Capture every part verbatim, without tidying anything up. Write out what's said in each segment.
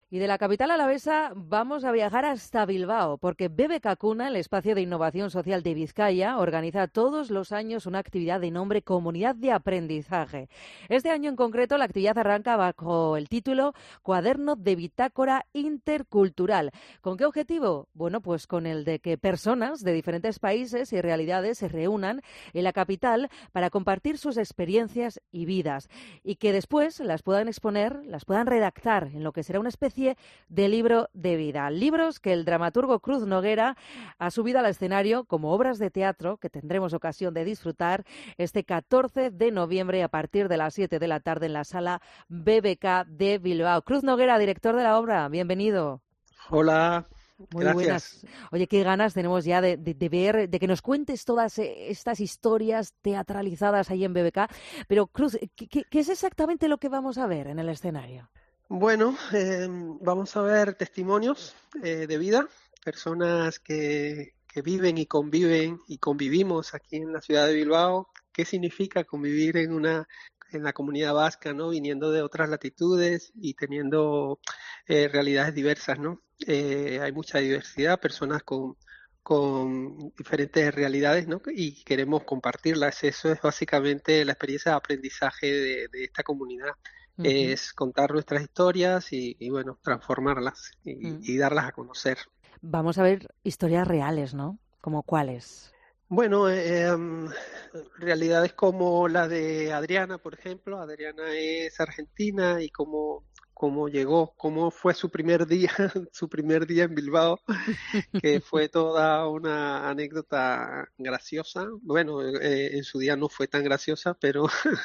Y de la capital alavesa vamos a viajar hasta Bilbao, porque B B K Cuna, el espacio de innovación social de Vizcaya, organiza todos los años una actividad de nombre Comunidad de Aprendizaje. Este año en concreto la actividad arranca bajo el título Cuaderno de Bitácora Intercultural. ¿Con qué objetivo? Bueno, pues con el de que personas de diferentes países y realidades se reúnan en la capital para compartir sus experiencias y vidas, y que después las puedan exponer, las puedan redactar en lo que será una especie de libro de vida. Libros que el dramaturgo Cruz Noguera ha subido al escenario como obras de teatro que tendremos ocasión de disfrutar este catorce de noviembre a partir de las siete de la tarde en la sala B B K de Bilbao. Cruz Noguera, director de la obra, bienvenido. Hola, Muy gracias. buenas. Oye, qué ganas tenemos ya de, de, de ver, de que nos cuentes todas estas historias teatralizadas ahí en B B K. Pero, Cruz, ¿qué, qué, qué es exactamente lo que vamos a ver en el escenario? Bueno, eh, vamos a ver testimonios eh, de vida, personas que, que viven y conviven y convivimos aquí en la ciudad de Bilbao. ¿Qué significa convivir en una en la comunidad vasca, ¿no? Viniendo de otras latitudes y teniendo eh, realidades diversas, ¿no? Eh, hay mucha diversidad, personas con con diferentes realidades, ¿no? Y queremos compartirlas. Eso es básicamente la experiencia de aprendizaje de, de esta comunidad. Uh-huh. Es contar nuestras historias y, y bueno, transformarlas y, Uh-huh. y darlas a conocer. Vamos a ver historias reales, ¿no? ¿Como cuáles? Bueno, eh, em, realidades como la de Adriana, por ejemplo. Adriana es argentina y cómo, cómo llegó, cómo fue su primer día, su primer día en Bilbao, que fue toda una anécdota graciosa. Bueno, eh, en su día no fue tan graciosa, pero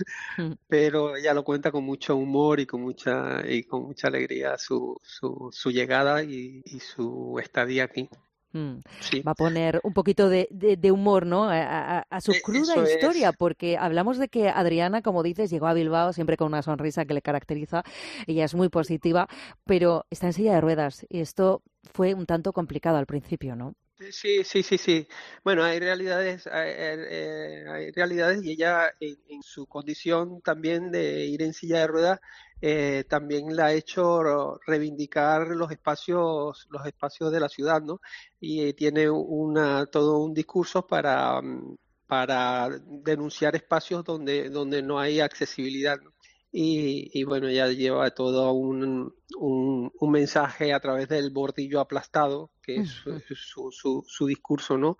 pero ella lo cuenta con mucho humor y con mucha y con mucha alegría su su, su llegada y, y su estadía aquí. Mm. Sí, Va a poner un poquito de, de, de humor, ¿no? A, a, a su E- cruda eso historia, es. porque hablamos de que Adriana, como dices, llegó a Bilbao siempre con una sonrisa que le caracteriza. Ella es muy positiva, pero está en silla de ruedas y esto fue un tanto complicado al principio, ¿no? Sí, sí, sí, sí. Bueno, hay realidades, hay, eh, hay realidades y ella en, en su condición también de ir en silla de ruedas, eh, también la ha hecho reivindicar los espacios, los espacios de la ciudad, ¿no? Y eh, tiene una, todo un discurso para, mm, para denunciar espacios donde, donde no hay accesibilidad, ¿no? Y, y bueno, ella lleva todo un, un, un mensaje a través del bordillo aplastado, que es su, su, su, su discurso, ¿no?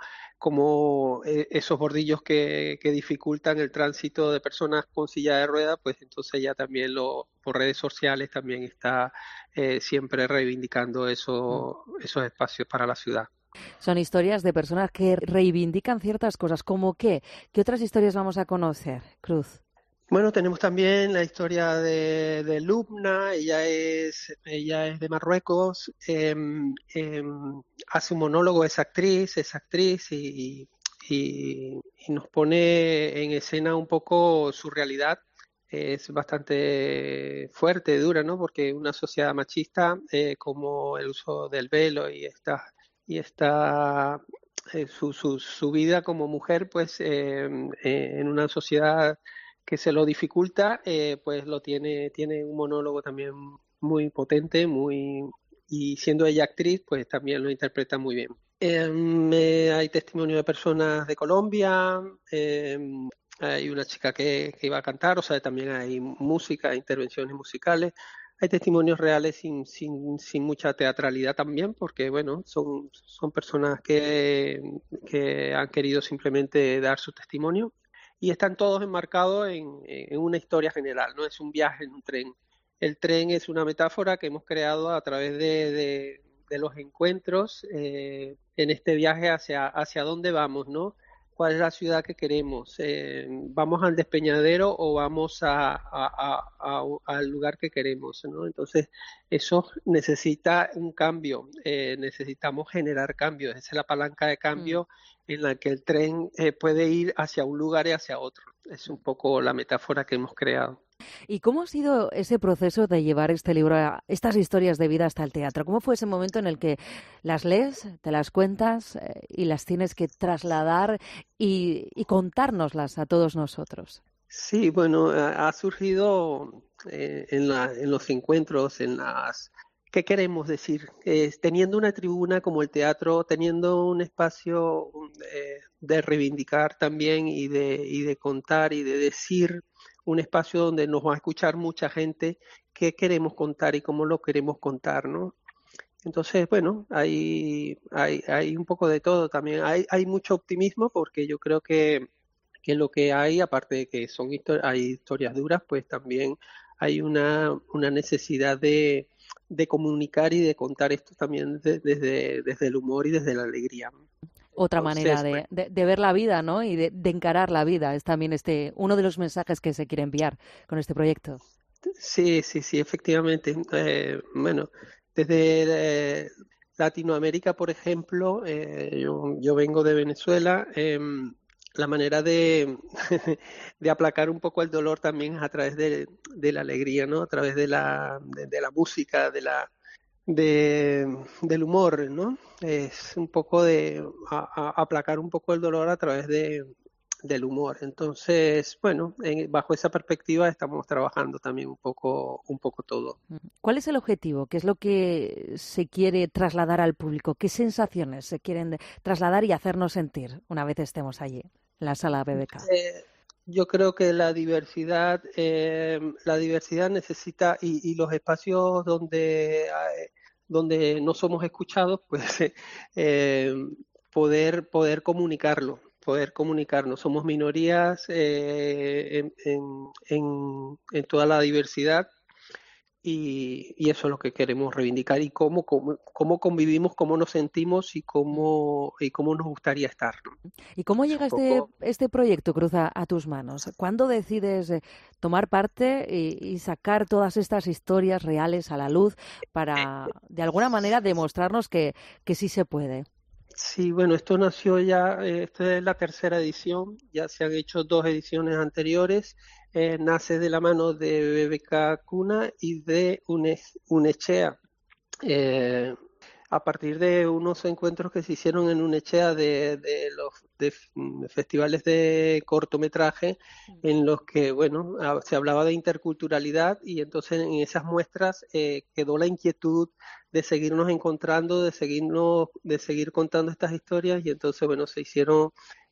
Como eh, esos bordillos que, que dificultan el tránsito de personas con silla de ruedas, pues entonces ella también lo, por redes sociales también está eh, siempre reivindicando eso, esos espacios para la ciudad. Son historias de personas que reivindican ciertas cosas. ¿Cómo qué? ¿Qué otras historias vamos a conocer, Cruz? Bueno, tenemos también la historia de, de Lubna. Ella es, ella es de Marruecos, eh, eh, hace un monólogo, es actriz, es actriz y, y, y nos pone en escena un poco su realidad. Es bastante fuerte, dura, ¿no? Porque una sociedad machista, eh, como el uso del velo y esta, y esta eh, su, su, su vida como mujer, pues eh, eh, en una sociedad que se lo dificulta, eh, pues lo tiene, tiene un monólogo también muy potente, muy y siendo ella actriz, pues también lo interpreta muy bien. Eh, eh, hay testimonio de personas de Colombia, eh, hay una chica que, que iba a cantar, o sea, también hay música, intervenciones musicales. Hay testimonios reales sin, sin, sin mucha teatralidad también, porque bueno, son, son personas que, que han querido simplemente dar su testimonio y están todos enmarcados en, en una historia general, no es un viaje en un tren. El tren es una metáfora que hemos creado a través de, de, de los encuentros eh, en este viaje hacia, hacia dónde vamos, ¿no? ¿Cuál es la ciudad que queremos? Eh, ¿Vamos al despeñadero o vamos a, a, a, a, al lugar que queremos, ¿no? Entonces, eso necesita un cambio, eh, necesitamos generar cambios. Esa es la palanca de Mm. cambio en la que el tren eh, puede ir hacia un lugar y hacia otro. Es un poco la metáfora que hemos creado. ¿Y cómo ha sido ese proceso de llevar este libro, a, estas historias de vida hasta el teatro? ¿Cómo fue ese momento en el que las lees, te las cuentas eh, y las tienes que trasladar y, y contárnoslas a todos nosotros? Sí, bueno, ha ha surgido eh, en, la, en los encuentros, en las ¿Qué queremos decir? Eh, teniendo una tribuna como el teatro, teniendo un espacio eh, de reivindicar también y de, y de contar y de decir, un espacio donde nos va a escuchar mucha gente, qué queremos contar y cómo lo queremos contar, ¿no? Entonces, bueno, hay, hay, hay un poco de todo también. Hay, hay mucho optimismo porque yo creo que, que lo que hay, aparte de que son histo- hay historias duras, pues también hay una, una necesidad de, de comunicar y de contar esto también de- desde, desde el humor y desde la alegría. Otra manera Entonces, de, bueno, de, de ver la vida, ¿no? Y de, de encarar la vida es también este uno de los mensajes que se quiere enviar con este proyecto. sí, sí, sí, efectivamente. Eh, bueno, desde eh, Latinoamérica, por ejemplo, eh, yo, yo vengo de Venezuela, em, la manera de, de aplacar un poco el dolor también es a través de, de la alegría, ¿no? A través de la, de, de la música, de la, de, del humor, ¿no? Es un poco de a- a- aplacar un poco el dolor a través de, del humor. Entonces, bueno, en- bajo esa perspectiva estamos trabajando también un poco, un poco todo. ¿Cuál es el objetivo? ¿Qué es lo que se quiere trasladar al público? ¿Qué sensaciones se quieren de- trasladar y hacernos sentir una vez estemos allí, en la sala B B K? Eh, yo creo que la diversidad, eh, la diversidad necesita y, y los espacios donde, eh, donde no somos escuchados, pues eh, poder, poder comunicarlo, poder comunicarnos. Somos minorías eh, en, en, en, en toda la diversidad y, y eso es lo que queremos reivindicar y cómo, cómo, cómo convivimos, cómo nos sentimos y cómo, y cómo nos gustaría estar, ¿no? ¿Y cómo Es un llega este, poco. este proyecto, Cruz, a, a tus manos? ¿Cuándo decides eh, tomar parte y, y sacar todas estas historias reales a la luz para, de alguna manera, demostrarnos que, que sí se puede? Sí, bueno, esto nació ya, eh, esta es la tercera edición, ya se han hecho dos ediciones anteriores, eh, nace de la mano de B B K Cuna y de UNE- UNECHEA. Eh, a partir de unos encuentros que se hicieron en UNECHEA de, de los de f- mm, festivales de cortometraje en los que, bueno, ah, se hablaba de interculturalidad y entonces en esas muestras eh, quedó la inquietud de seguirnos encontrando, de seguirnos, de seguir contando estas historias y entonces, bueno, se hicieron,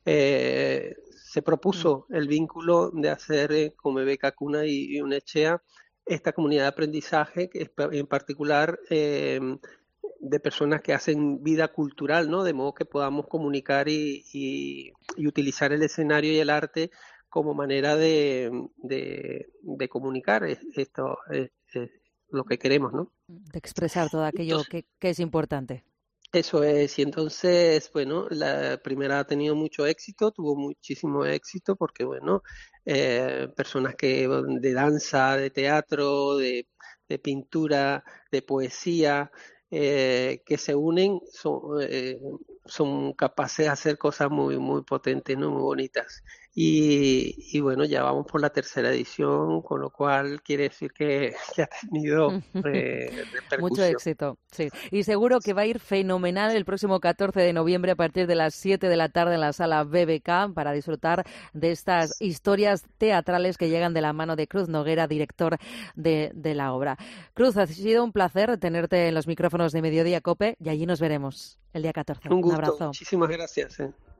eh, se Mm. propuso el vínculo de hacer eh, con Beca Cuna y, y UNECHEA esta comunidad de aprendizaje, que es pa- en particular eh, de personas que hacen vida cultural, ¿no? De modo que podamos comunicar y, y- y utilizar el escenario y el arte como manera de, de- de comunicar es- esto, es, es lo que queremos, ¿no? De expresar todo aquello Entonces, que, que es importante. eso es, y entonces, bueno, la primera ha tenido mucho éxito, tuvo muchísimo éxito porque, bueno, eh, personas que de danza, de teatro, de, de pintura, de poesía, eh, que se unen, son, eh, son capaces de hacer cosas muy, muy potentes, ¿no? Muy bonitas. Y, y bueno, ya vamos por la tercera edición, con lo cual quiere decir que, que ha tenido eh, Mucho repercusión. éxito, sí. Y seguro que va a ir fenomenal el próximo catorce de noviembre a partir de las siete de la tarde en la sala B B K para disfrutar de estas historias teatrales que llegan de la mano de Cruz Noguera, director de, de la obra. Cruz, ha sido un placer tenerte en los micrófonos de Mediodía Cope y allí nos veremos el día catorce. Un Un gusto, abrazo. muchísimas gracias. eh.